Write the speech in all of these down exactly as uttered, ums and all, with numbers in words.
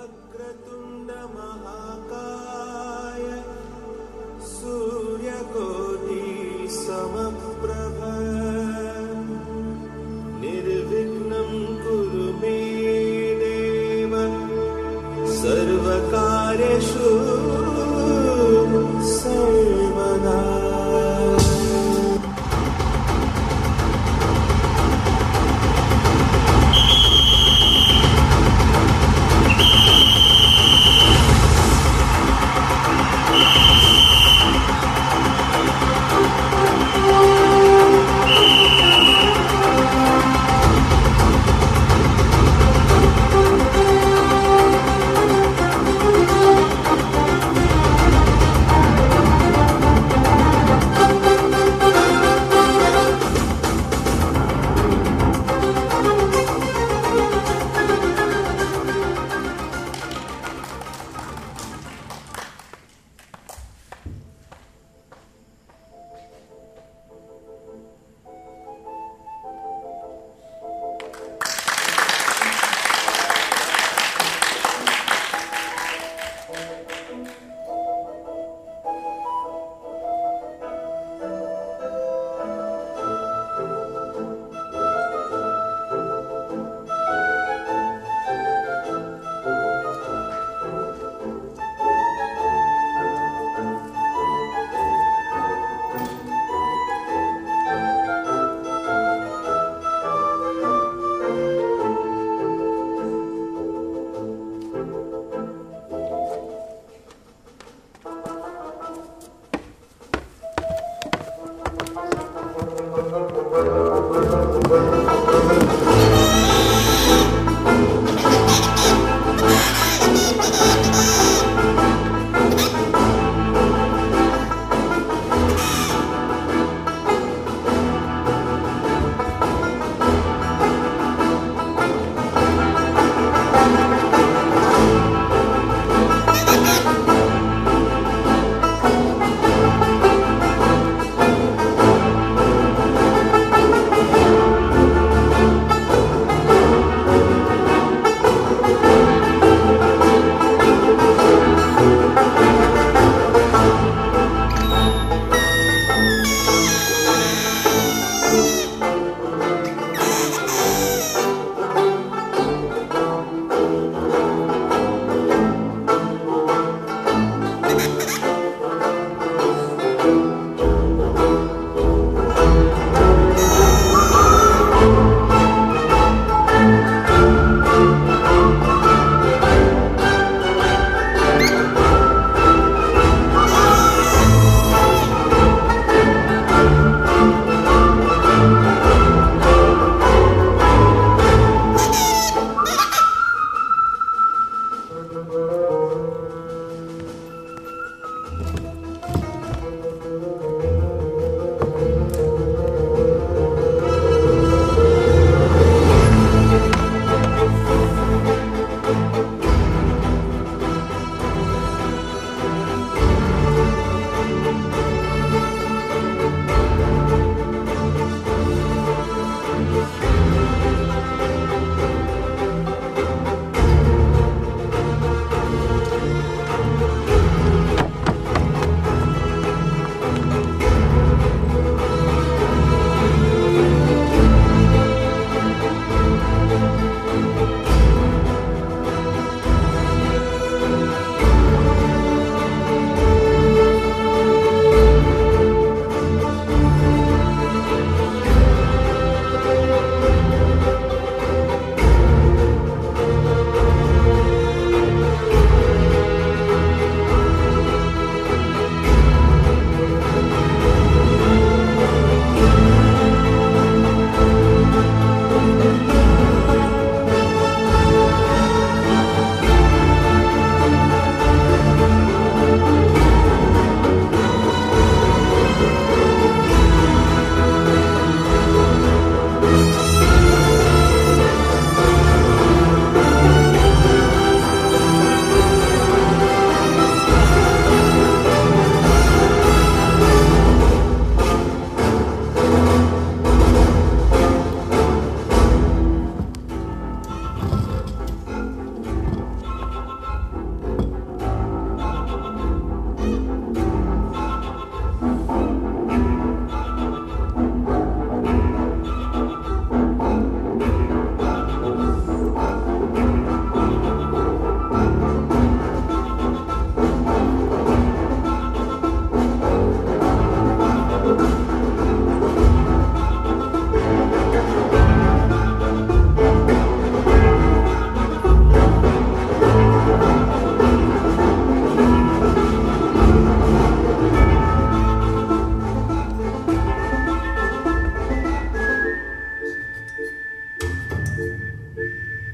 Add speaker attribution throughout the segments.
Speaker 1: वक्रतुण्ड महाकाय सूर्यकोटि समप्रभ निर्विघ्नं कुरु मे देव सर्वकार्येषु सर्वदा।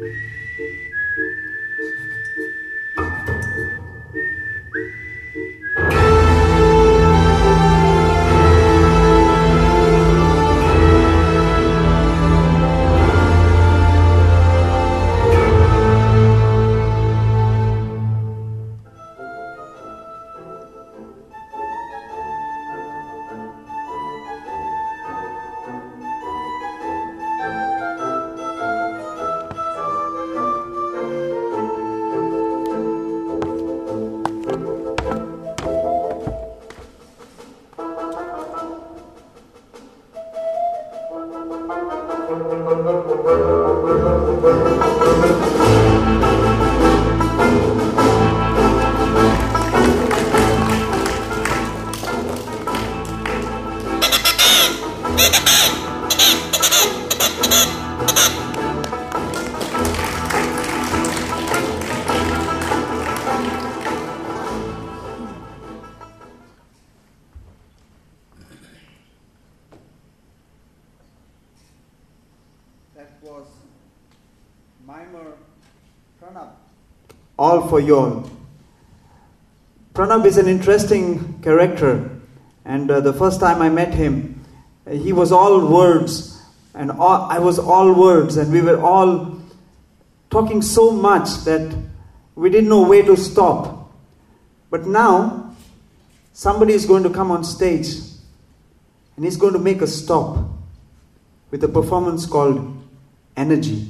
Speaker 2: All for you all. Pranab is an interesting character, and uh, the first time I met him, uh, he was all words, and all, I was all words, and we were all talking so much that we didn't know where to stop. But now, somebody is going to come on stage, and he's going to make a stop with a performance called Energy.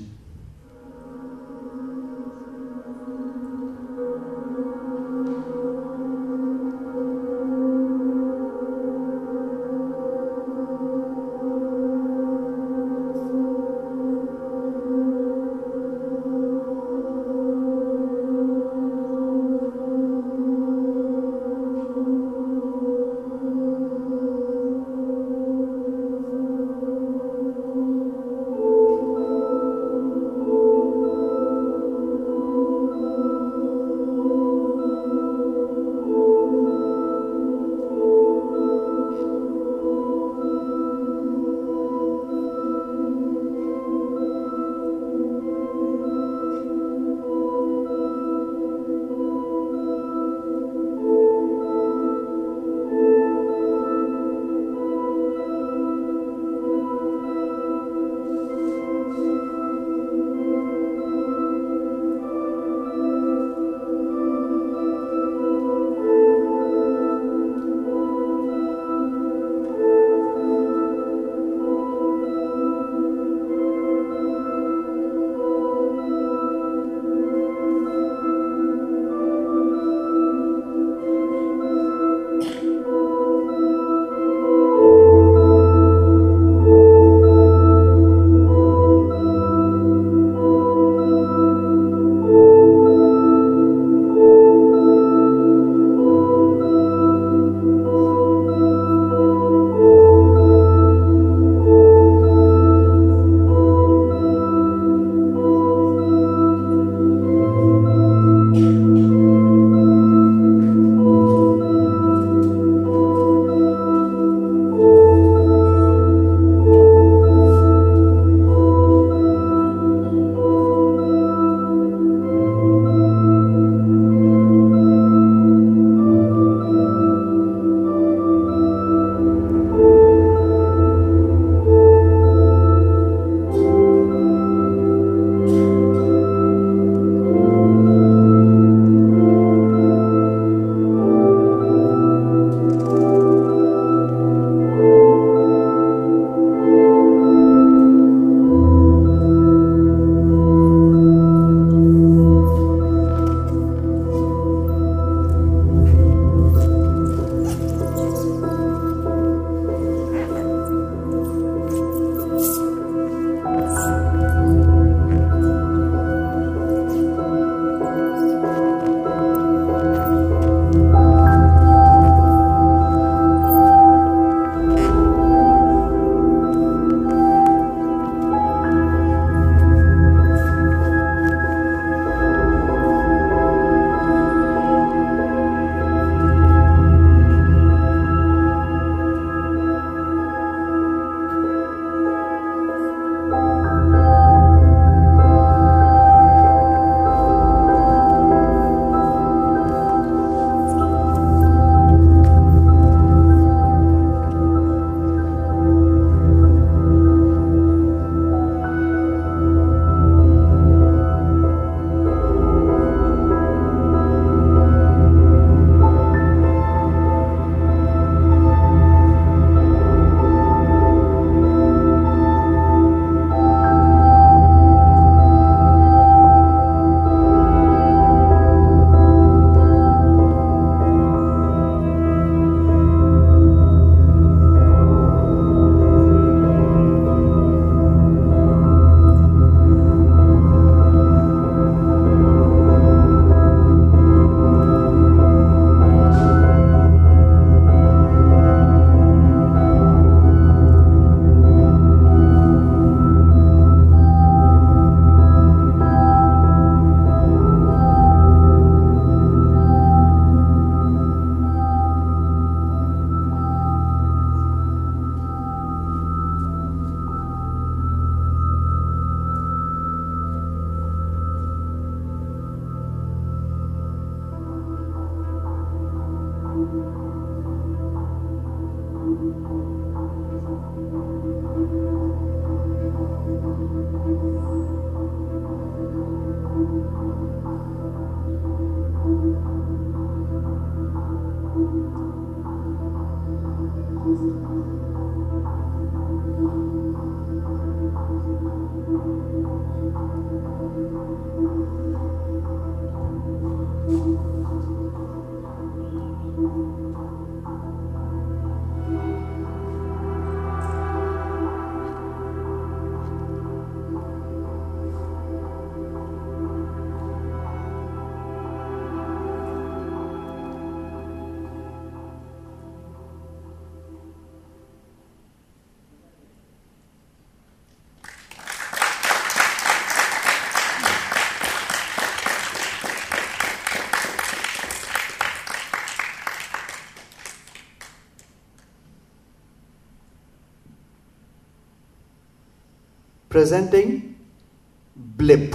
Speaker 2: presenting blip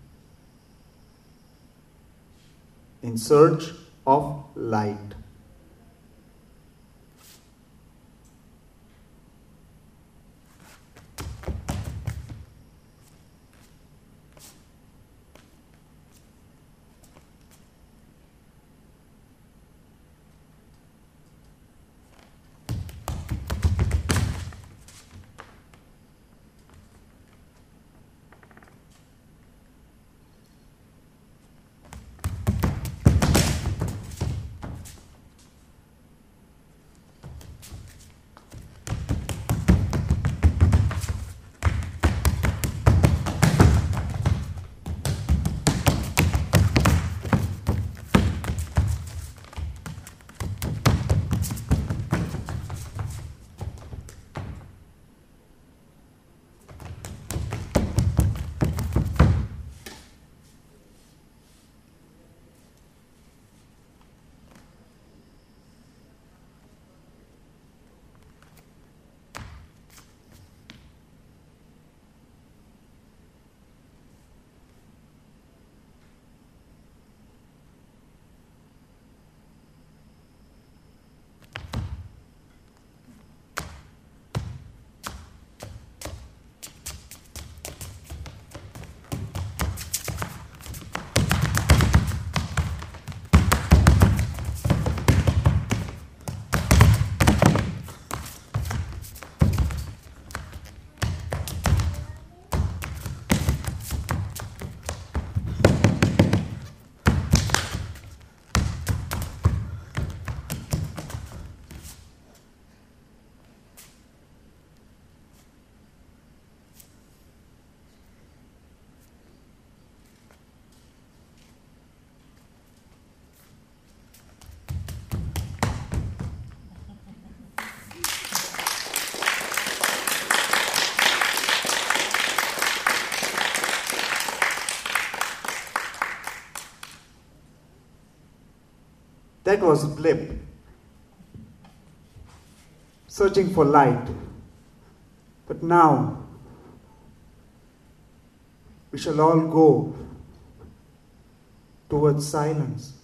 Speaker 2: in search of light. That was blip, searching for light. But now, we shall all go towards silence.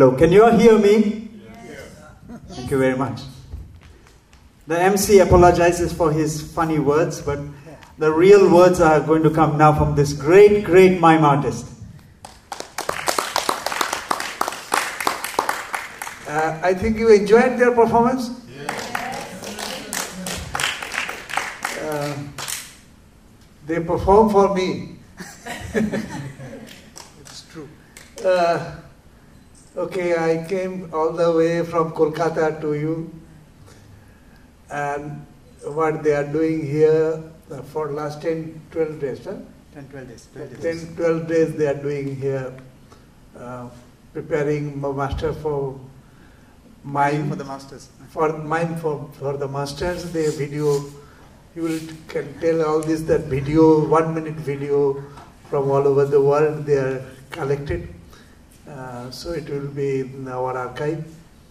Speaker 2: Hello, can you all hear me? Yes. Thank you very much. The M C apologizes for his funny words, but the real words are going to come now from this great, great mime artist.
Speaker 3: Uh, I think you enjoyed their performance. Uh, they perform for me. It's true. Uh, okay, I came all the way from Kolkata to you, and what they are doing here uh, for last ten, twelve days, huh?
Speaker 2: ten, twelve days.
Speaker 3: ten, twelve days they are doing here, uh, preparing my master for mime
Speaker 2: for the masters.
Speaker 3: For mime for, for the masters, the video, you will can tell all this, that video, one minute video from all over the world they are collected. Uh, so it will be in our archive.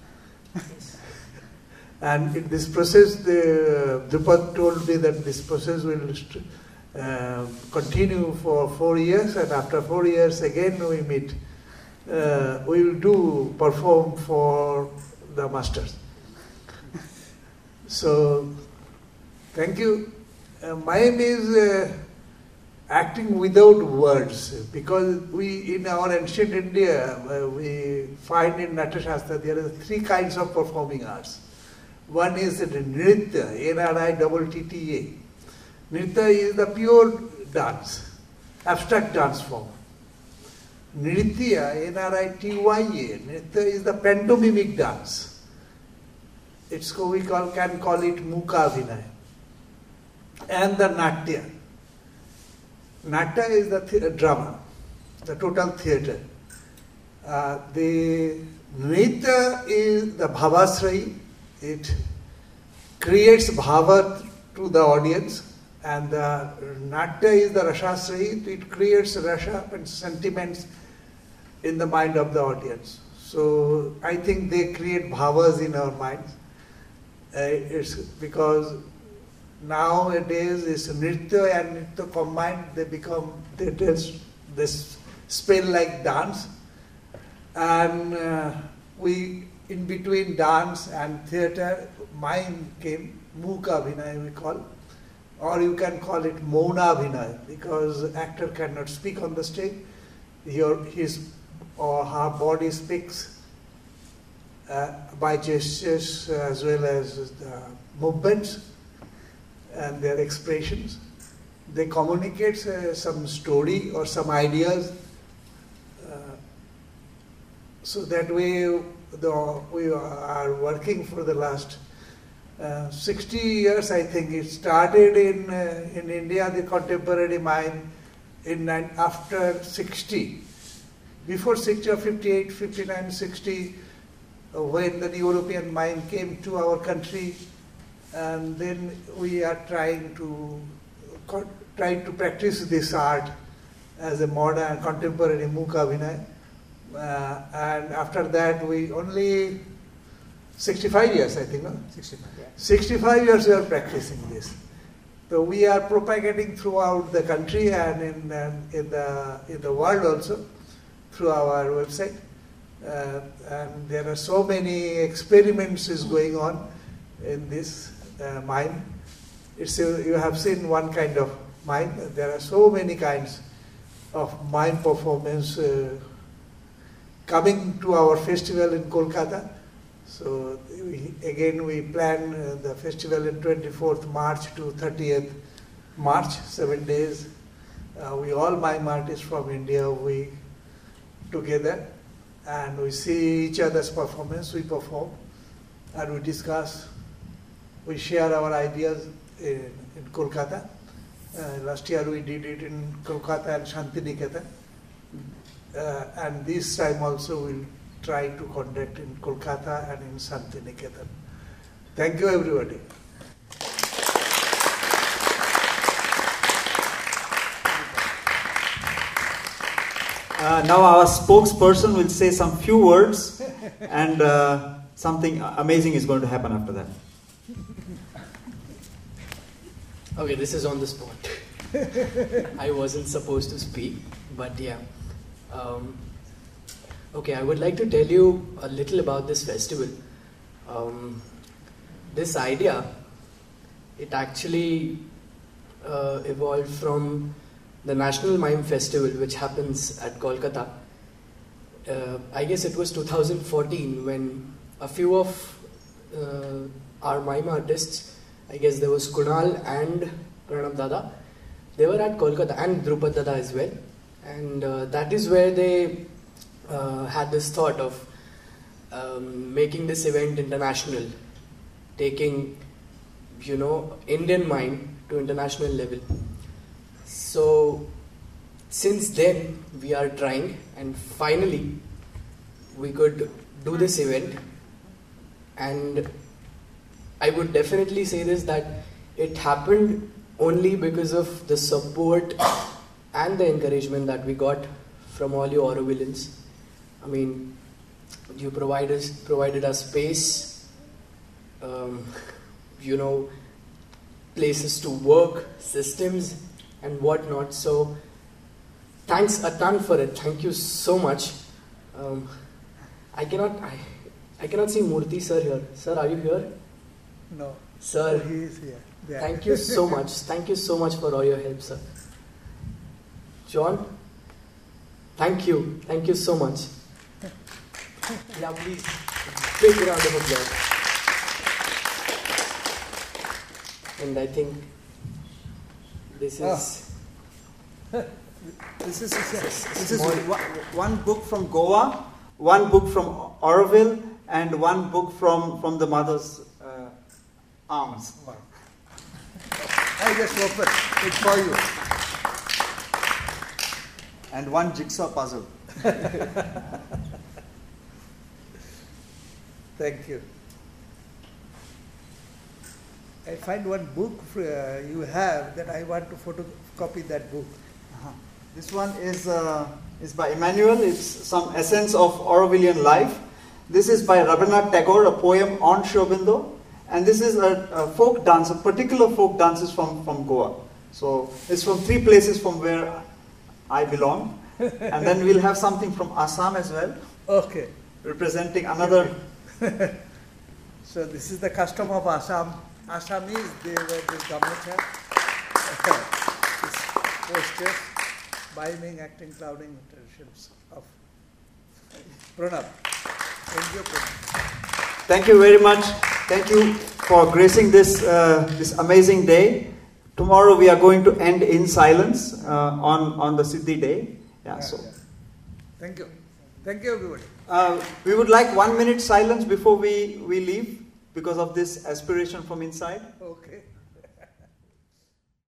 Speaker 3: And in this process, the Drupad told me that this process will uh, continue for four years, and after four years again we meet. Uh, we will do perform for the masters. So, thank you. Uh, mime is uh, acting without words, because we, in our ancient India, uh, we find in Natya Shastra there are three kinds of performing arts. One is the Nritya, N R I T T T A. Nritya is the pure dance, abstract dance form. Nritya, N R I T Y A, Nritya is the pantomimic dance. It's we call, can call it Mukha Abhinaya. And the Natya. Natya is the, the drama, the total theatre. Uh, the Nritya is the Bhavasrayi. It creates bhava to the audience, and the Natya is the Rasasrayi. It creates rasha and sentiments in the mind of the audience. So I think they create bhavas in our minds. Uh, it's because nowadays it's Nritya and Nritya combined, they become, they dance, this spell like dance. And uh, we, in between dance and theatre, mime came, Mukha Abhinaya we call, or you can call it Mauna Abhinaya, because actor cannot speak on the stage. Your, his or her body speaks uh, by gestures as well as the movements and their expressions. They communicate uh, some story or some ideas. Uh, so that way the, we are working for the last uh, sixty years, I think. It started in, uh, in India, the contemporary mime, in after sixty. Before sixty or fifty-eight, fifty-nine, sixty, uh, when the European mime came to our country, and then we are trying to trying to practice this art as a modern contemporary Mukha Abhinaya. Uh, and after that, we only sixty-five years, I think, no?
Speaker 2: sixty-five, yeah.
Speaker 3: sixty-five years we are practicing this. So we are propagating throughout the country and in, um, in the in the world also, through our website. Uh, and there are so many experiments is going on in this uh, mime. It's a, you have seen one kind of mime. There are so many kinds of mime performance uh, coming to our festival in Kolkata. So we, again we plan uh, the festival in twenty-fourth March to thirtieth March, seven days. Uh, we all mime artists from India, we together, and we see each other's performance, we perform, and we discuss, we share our ideas in, in Kolkata. Uh, last year we did it in Kolkata and Shantiniketan. Uh, and this time also we'll try to conduct in Kolkata and in Shantiniketan. Thank you, everybody.
Speaker 2: Uh, now our spokesperson will say some few words, and uh, something amazing is going to happen after that.
Speaker 4: Okay, this is on the spot. I wasn't supposed to speak, but yeah. Um, Okay, I would like to tell you a little about this festival. Um, this idea, it actually uh, evolved from the National Mime Festival, which happens at Kolkata. Uh, I guess it was two thousand fourteen when a few of uh, our mime artists, I guess there was Kunal and Pranab Dada, they were at Kolkata, and Drupad Dada as well. And uh, that is where they uh, had this thought of um, making this event international, taking, you know, Indian mime to international level. So since then we are trying, and finally we could do this event. And I would definitely say this, that it happened only because of the support and the encouragement that we got from all you Aurovilians. I mean, you provided us, provided us space, um, you know, places to work, systems and whatnot. So thanks a ton for it. Thank you so much. Um, I cannot, I, I cannot see Murthy sir here. Sir, are you here?
Speaker 3: No.
Speaker 4: Sir,
Speaker 3: He is here. There.
Speaker 4: thank you so much. Thank you so much for all your help, sir. John, thank you. Thank you so much. Yeah, please. Big round of applause. And I think this is...
Speaker 2: This is this is
Speaker 4: Small.
Speaker 2: one, one book from Goa, one book from Auroville, and one book from from the mother's uh, arms.
Speaker 3: Wow. I just opened it for you.
Speaker 2: And one jigsaw puzzle.
Speaker 3: Thank you. I find one book uh, you have that I want to photocopy that book.
Speaker 2: Uh-huh. This one is uh, is by Emmanuel. It's some essence of Aurovillian life. This is by Rabindranath Tagore, a poem on Sri Aurobindo. And this is a, a folk dance, a particular folk dances from, from Goa. So it's from three places from where I belong. And then we'll have something from Assam as well,
Speaker 3: Okay.
Speaker 2: representing another.
Speaker 3: So this is the custom of Assam. Assamese, they were this government have. Posters, miming, acting, clouding, traditions of Pranab. Thank you, Pranab.
Speaker 2: Thank you very much. Thank you for gracing this uh, this amazing day. Tomorrow we are going to end in silence uh, on on the Siddhi day. Yeah.
Speaker 3: Yeah,
Speaker 2: So
Speaker 3: yeah. Thank you. Thank you, everybody.
Speaker 2: uh, we would like one minute silence before we we leave because of this aspiration from inside.
Speaker 3: Okay.